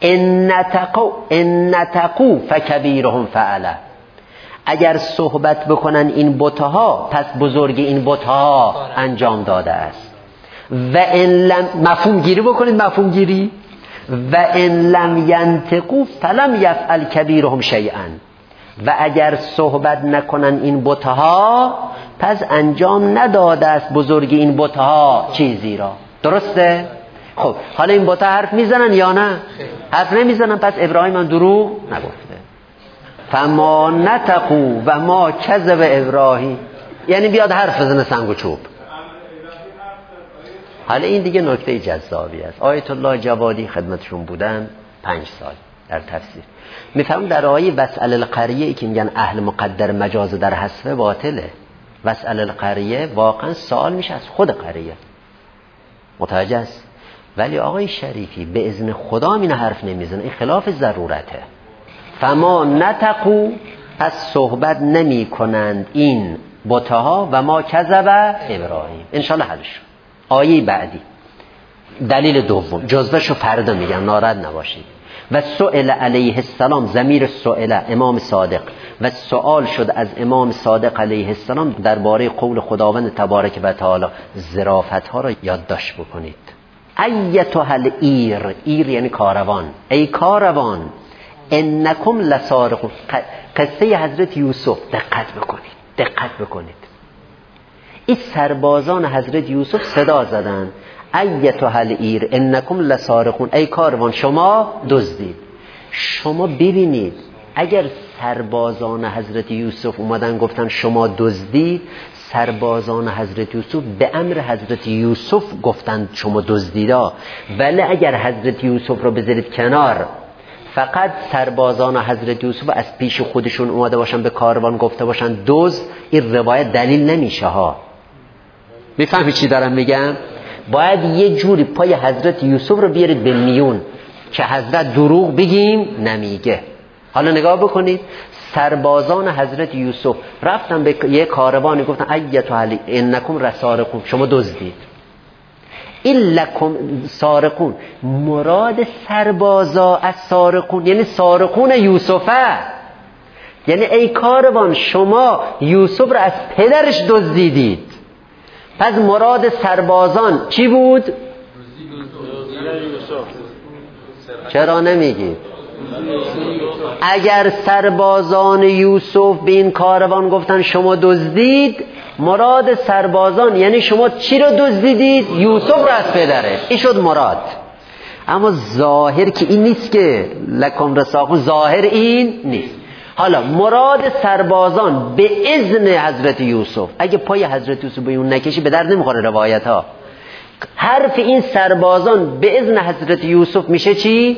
ان نطقوا فکبیرهم فعله، اگر صحبت بکنن این بت‌ها پس بزرگ این بت‌ها انجام داده است. و ان لم، مفهوم گیری بکنید، مفهوم گیری. و ان لم ینطقوا فلم یفعل کبیرهم شیئا، و اگر صحبت نکنن این بت‌ها پس انجام نداده است بزرگ این بت‌ها چیزی را. درسته؟ خب حالا این بت‌ها حرف میزنن یا نه؟ حرف نمیزنن، پس ابراهیم هم دروغ نگفته. فما نطقوا و ما کذب ابراهیم، یعنی بیاد حرف بزنه سنگ و چوب. حالا این دیگه نکته جذابی است. آیت الله جوادی خدمتشون بودن 5 سال در تفسیر. میفهم در آیه وسأل القریه که میگن اهل مقدر مجاز در حذف باطله. وسأل القریه واقعا سوال میشه از خود قریه. متوجه است؟ ولی آقای شریفی به اذن خدا این حرف نمیزنه، این خلاف ضرورته. فما نطقوا، پس صحبت نمی کنند این بت‌ها و ما کذب ابراهیم. انشالله حلش. آیه بعدی دلیل دوم، جزوهشو فردا میگم ناراحت نباشید. و سئل علیه السلام، ضمیر سئل امام صادق، و سوال شد از امام صادق علیه السلام درباره قول خداوند تبارک و تعالی. ظرافت ها را یادداشت بکنید. ایتها الایر، ایر یعنی کاروان، ای کاروان انکم لسارقون. قصه حضرت یوسف دقت بکنید. این سربازان حضرت یوسف صدا زدن ایتها الایر انکم لسارقون، ای کاروان شما دزدید. شما ببینید اگر سربازان حضرت یوسف اومدن گفتن شما دزدید، سربازان حضرت یوسف به امر حضرت یوسف گفتن شما دزدیدا. ولی اگر حضرت یوسف رو بذارید کنار، فقط سربازان حضرت یوسف از پیش خودشون اومده باشن به کاروان گفته باشن دزد، این روایت دلیل نمیشه ها. میفهمی چی دارم میگم؟ باید یه جوری پای حضرت یوسف رو بیارید به میون که حضرت دروغ بگیم نمیگه. حالا نگاه بکنید، سربازان حضرت یوسف رفتن به یه کاروانی گفتن ایتها علی انکم رسارقون، شما دزدید. ایلکم سارقون، مراد سربازا از سارقون یعنی سارقون یوسفه، یعنی ای کاروان شما یوسف را از پدرش دزدیدید. پس مراد سربازان چی بود؟ چرا نمیگید؟ اگر سربازان یوسف به این کاروان گفتن شما دزدید، مراد سربازان یعنی شما چی رو دزدیدید؟ یوسف رو از پدره. این شد مراد. اما ظاهر که این نیست که لکم رساخون، ظاهر این نیست. حالا مراد سربازان به اذن حضرت یوسف، اگه پای حضرت یوسف به اون نکشی به درد نمیخوره روایت ها. حرف این سربازان به اذن حضرت یوسف میشه چی؟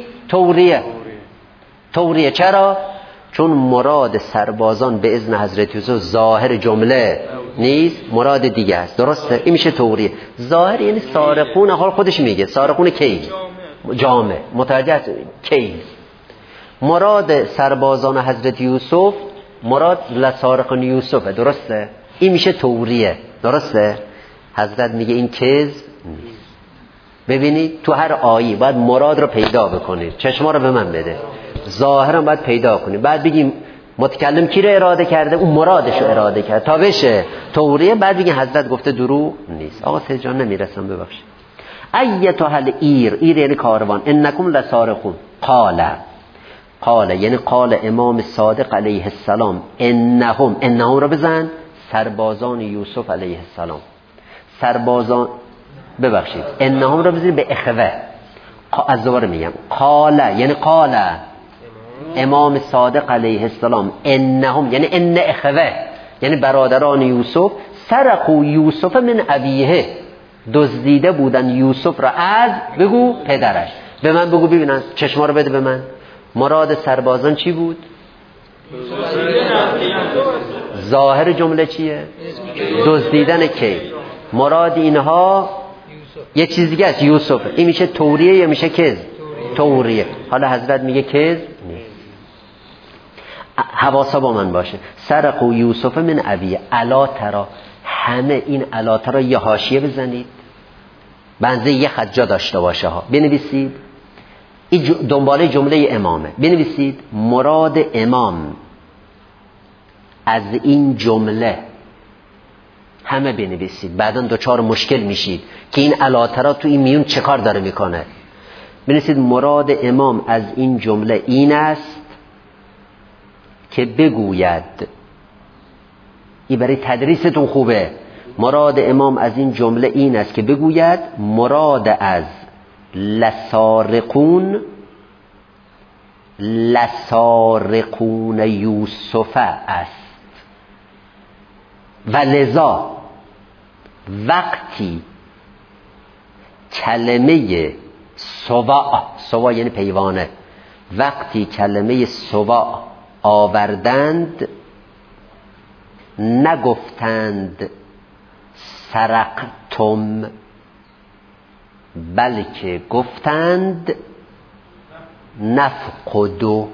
توریه. چرا؟ چون مراد سربازان به اذن حضرت یوسف ظاهر جمله نیست، مراد دیگه است. درسته؟ این میشه توریه. ظاهر یعنی سارقون، حال خودش میگه سارقون کی؟ جامع. متوجه است کی؟ مراد سربازان حضرت یوسف مراد لسارقون یوسفه. درسته؟ این میشه توریه. درسته؟ حضرت میگه این کذب نیست. ببینید تو هر آیه باید مراد رو پیدا بکنید. چشما رو به من بده. ظاهرم باید پیدا کنید. بعد بگیم متکلم کی رو اراده کرده؟ اون مرادش رو اراده کرده تا بشه توریه. بعد بگیم حضرت گفته دروغ نیست. آقا سه جان نمیرسم ببخشید. ایتها الایر، ایر یعنی کاروان. انکم لسارقون. قال یعنی قال امام صادق علیه السلام انهم رو بزن، سربازان یوسف علیه السلام. سربازان ببخشید انهم رو بزنید به اخوه. از دوباره میگم قال یعنی قال امام صادق علیه السلام انهم یعنی ان اخوه یعنی برادران یوسف سرقوا یوسف من ابیه، دزدیده بودن یوسف را از بگو پدرش. به من بگو ببینن، چشما رو بده به من. مراد سربازان چی بود؟ ظاهر جمله چیه؟ دزدیدن کی؟ مراد اینها یه چیز دیگه است، یوسف. این میشه توریه یا میشه کذب؟ توریه. حالا حضرت میگه کذب نیست. حواسا با من باشه. سرقوا یوسف من ابیه الا ترا. همه این الا ترا یه حاشیه بزنید، بنزه یه خط جا داشته باشه ها. بنویسید این دنباله جمله امامه. بنویسید مراد امام از این جمله، همه بنویسید. بعداً دوچار مشکل میشید که این علاترا تو این میون چه کار داره میکنه. بنویسید مراد امام از این جمله این است که بگوید، این برای تدریستون خوبه. مراد امام از این جمله این است که بگوید مراد از لسارقون یوسف است و لذا وقتی کلمه سوا یعنی پیوانه، وقتی کلمه سوا آوردند نگفتند سرقتم، بلکه گفتند نفقدو.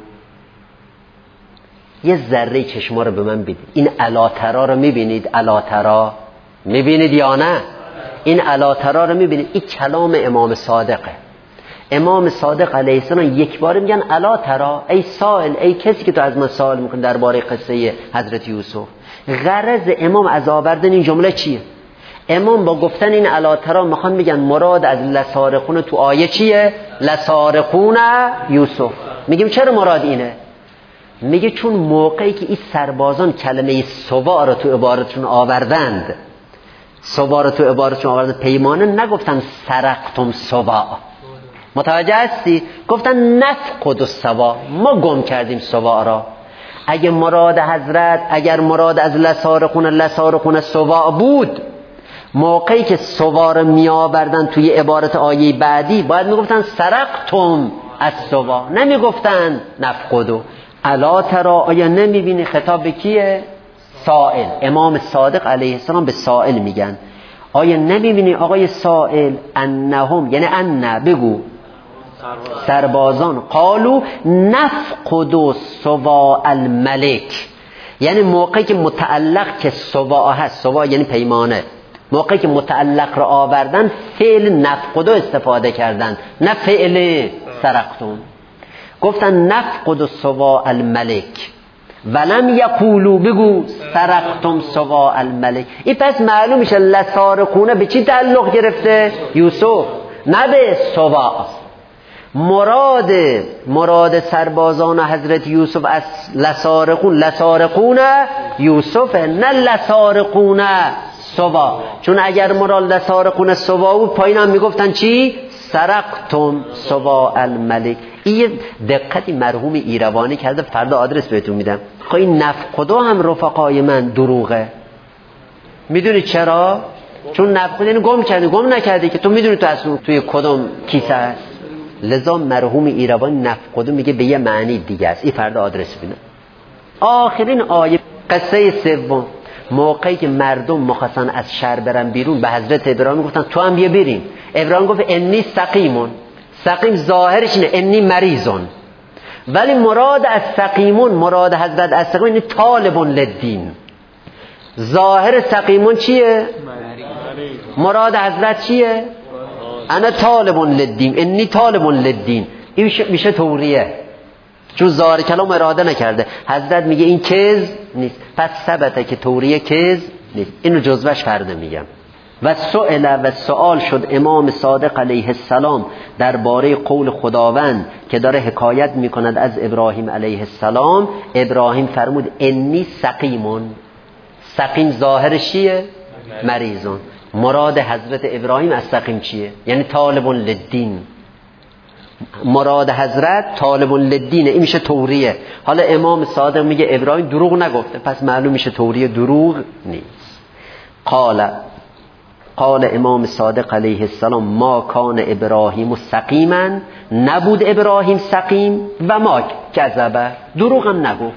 یه ذره چشما رو به من بدید. این علاترا رو میبینید؟ علاترا میبینید یا نه؟ این علاترا رو میبینید؟ این کلام امام صادقه. امام صادق علیه السلام یک بار میگن علاترا، ای سائل، ای کسی که تو از من سوال میکنی درباره قصه حضرت یوسف. غرض امام از آوردن این جمله چیه؟ امام با گفتن این علاترا میخوان بگن مراد از لسارقون تو آیه چیه؟ لسارقون یوسف. میگیم چرا مراد اینه؟ میگه چون موقعی که این سربازان کلمه سوا رو تو عبارتشون آوردند، سوا رو تو عبارتشون آوردند، پیمانه نگفتن سرقتم سوا. متوجه هستی؟ گفتن نفقد السوا، ما گم کردیم سوا را. اگر مراد حضرت، اگر مراد از لسارقون سوا بود، موقعی که سوا رو می آوردن توی عبارت آیه بعدی باید می گفتن سرقتم از سوا، نمی گفتن نفقدو. الا ترا، آیا نمی بینی؟ خطاب به کیه؟ سائل. امام صادق علیه السلام به سائل میگن آیا نمی بینی آقای سائل انهم، یعنی ان بگو سربازان، قالو نفقدو سوا الملک، یعنی موقعی که متعلق که سوا هست، سوا یعنی پیمانه، موقعی که متعلق را آوردن فعل نفقدو استفاده کردن، نه فعل سرقتم. گفتن نفقدو سوا الملک ولم یقولو بگو سرقتم سوا الملک. این پس معلوم میشه لسارقونه به چی تعلق گرفته؟ یوسف، نه به سوا. مراد سربازان حضرت یوسف از لسارقون یوسف، نه لسارقون سبا. چون اگر مراد لسارقون سبا بود پایین هم میگفتن چی؟ سرقتم سبا الملک. این دقتی مرحوم ایروانی کرده، فردا آدرس بهتون میدم. خب این نفقدو هم رفقای من دروغه. میدونی چرا؟ چون نفقدو یعنی گم نکردی که تو میدونی تو اصلا توی کدوم کیسه هست. لذا مرحوم ایروانی نفقدو میگه به یه معنی دیگه است. این فردا آدرس بینه. آخرین آیه قصه سوم، موقعی که مردم مخواستن از شهر برن بیرون به حضرت ابراهیم گفتن تو هم بیا بریم. ابراهیم گفت انی سقیمون. سقیم ظاهرش اینه انی مریضون، ولی مراد از سقیمون، مراد حضرت از سقیمون اینه طالبون للدین. ظاهر سقیمون چیه؟ مراد حضرت چیه؟ انا طالبون للدین، انی طالبون للدین. این میشه توریه، چون ظاهر کلام اراده نکرده. حضرت میگه این کذب نیست، پس ثبته که توریه کذب نیست. اینو جزوش فردا میگم. و سؤال شد امام صادق علیه السلام درباره قول خداوند که داره حکایت میکند از ابراهیم علیه السلام. ابراهیم فرمود انی سقیمون. سقیم ظاهرش چیه؟ مریضون. مراد حضرت ابراهیم از سقیم چیه؟ یعنی طالبون للدین. مراد حضرت طالبون للدینه. این میشه توریه. حالا امام صادق میگه ابراهیم دروغ نگفته، پس معلوم میشه توریه دروغ نیست. قال امام صادق علیه السلام ما کان ابراهیم سقیما، نبود ابراهیم سقیم، و ما کذبه، دروغ هم نگفت.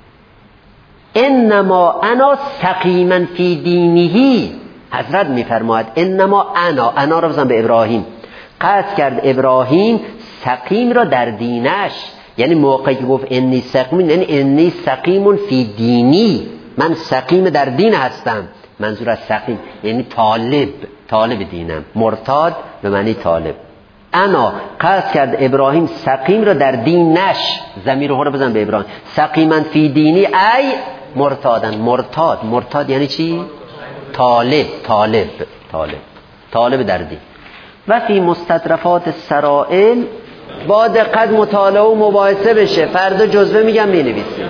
انما انا سقیما فی دینه. حضرت میفرماید انما انا را بزن به ابراهیم. قصد کرد ابراهیم سقیم را در دینش، یعنی موقعی که گفت انی سقیم یعنی انی سقیمون فی دینی، من سقیم در دین هستم. منظور از سقیم یعنی طالب دینم. مرتاد به معنی طالب. انا قصد کرد ابراهیم سقیم را در دینش، ضمیر رو بزن به ابراهیم. سقیما فی دینی ای مرتادن. مرتاد یعنی چی؟ طالب در دین. و فی مستطرفات السرائل با دقت مطالعه و مباحثه بشه. فردا جزوه میگم مینویسیم.